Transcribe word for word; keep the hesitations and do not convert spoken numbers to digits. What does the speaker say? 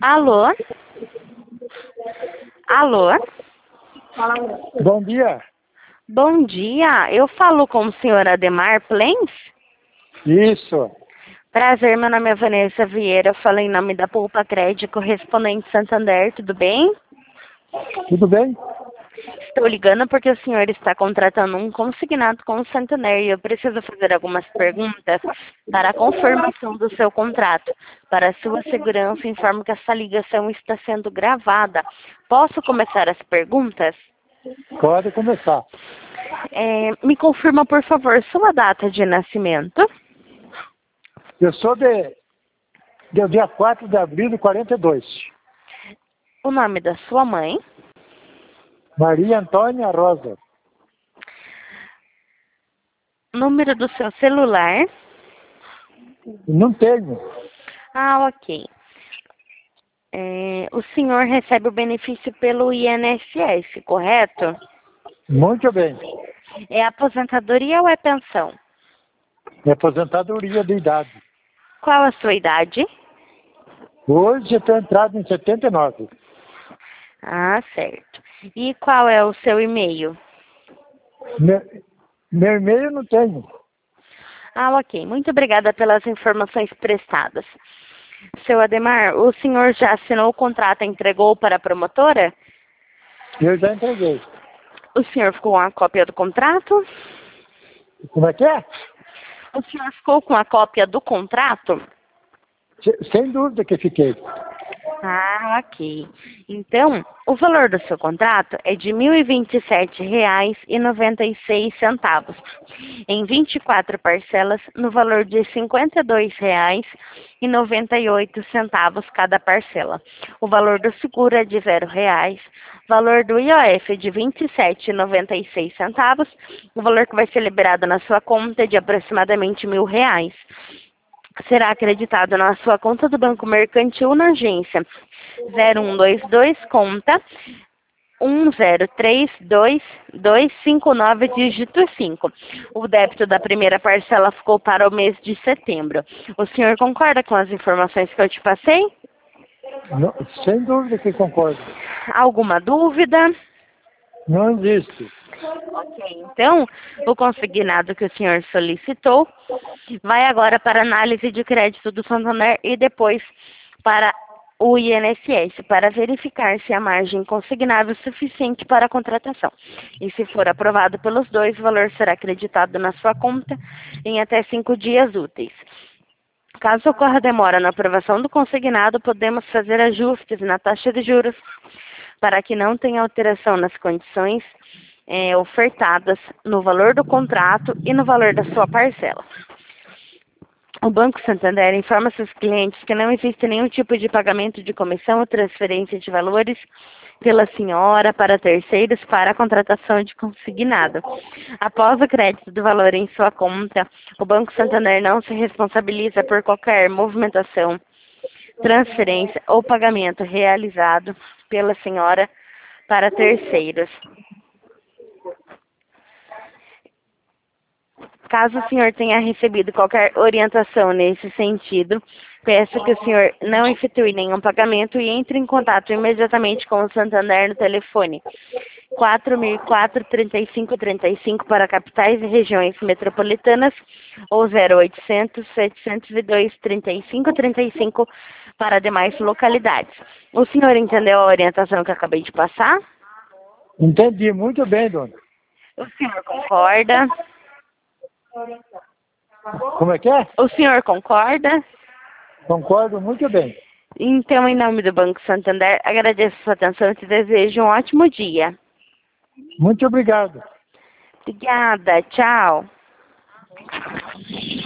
Alô? Alô? Bom dia. Bom dia. Eu falo com o senhor Ademar Plens? Isso. Prazer, meu nome é Vanessa Vieira. Eu falo em nome da Poupa Crédito Correspondente Santander, tudo bem? Tudo bem? Estou ligando porque o senhor está contratando um consignado com o Santander e eu preciso fazer algumas perguntas para a confirmação do seu contrato. Para a sua segurança, informo que essa ligação está sendo gravada. Posso começar as perguntas? Pode começar. É, me confirma, por favor, sua data de nascimento. Eu sou de, de dia quatro de abril de quarenta e dois. O nome da sua mãe. Maria Antônia Rosa. Número do seu celular. Não tenho. Ah, ok. É, o senhor recebe o benefício pelo I N S S, correto? Muito bem. É aposentadoria ou é pensão? É aposentadoria de idade. Qual a sua idade? Hoje eu estou entrado em setenta e nove. Ah, certo. E qual é o seu e-mail? Meu, meu e-mail não tenho. Ah, ok. Muito obrigada pelas informações prestadas. Seu Ademar, o senhor já assinou o contrato e entregou para a promotora? Eu já entreguei. O senhor ficou com a cópia do contrato? Como é que é? O senhor ficou com a cópia do contrato? Se- Sem dúvida que fiquei. Ah, ok. Então, o valor do seu contrato é de mil e vinte e sete reais e noventa e seis centavos, em vinte e quatro parcelas, no valor de cinquenta e dois reais e noventa e oito centavos cada parcela. O valor do seguro é de zero reais, valor do I O F é de vinte e sete reais e noventa e seis centavos, o valor que vai ser liberado na sua conta é de aproximadamente mil reais. Será acreditado na sua conta do Banco Mercantil na agência zero um dois dois, conta um zero três dois dois cinco nove, dígito cinco. O débito da primeira parcela ficou para o mês de setembro. O senhor concorda com as informações que eu te passei? Não, sem dúvida que concordo. Alguma dúvida? Não existe. Ok, então, o consignado que o senhor solicitou vai agora para análise de crédito do Santander e depois para o I N S S, para verificar se a margem consignável é suficiente para a contratação. E se for aprovado pelos dois, o valor será acreditado na sua conta em até cinco dias úteis. Caso ocorra demora na aprovação do consignado, podemos fazer ajustes na taxa de juros para que não tenha alteração nas condições é, ofertadas no valor do contrato e no valor da sua parcela. O Banco Santander informa seus clientes que não existe nenhum tipo de pagamento de comissão ou transferência de valores pela senhora para terceiros para a contratação de consignado. Após o crédito do valor em sua conta, o Banco Santander não se responsabiliza por qualquer movimentação, transferência ou pagamento realizado pela senhora para terceiros. Caso o senhor tenha recebido qualquer orientação nesse sentido, peço que o senhor não efetue nenhum pagamento e entre em contato imediatamente com o Santander no telefone quatro mil e quatro, trinta e cinco, trinta e cinco para capitais e regiões metropolitanas ou zero oitocentos, setecentos e dois, trinta e cinco, trinta e cinco para demais localidades. O senhor entendeu a orientação que eu acabei de passar? Entendi muito bem, dona. O senhor concorda? Como é que é? O senhor concorda? Concordo muito bem. Então, em nome do Banco Santander, agradeço a sua atenção e te desejo um ótimo dia. Muito obrigado. Obrigada, tchau.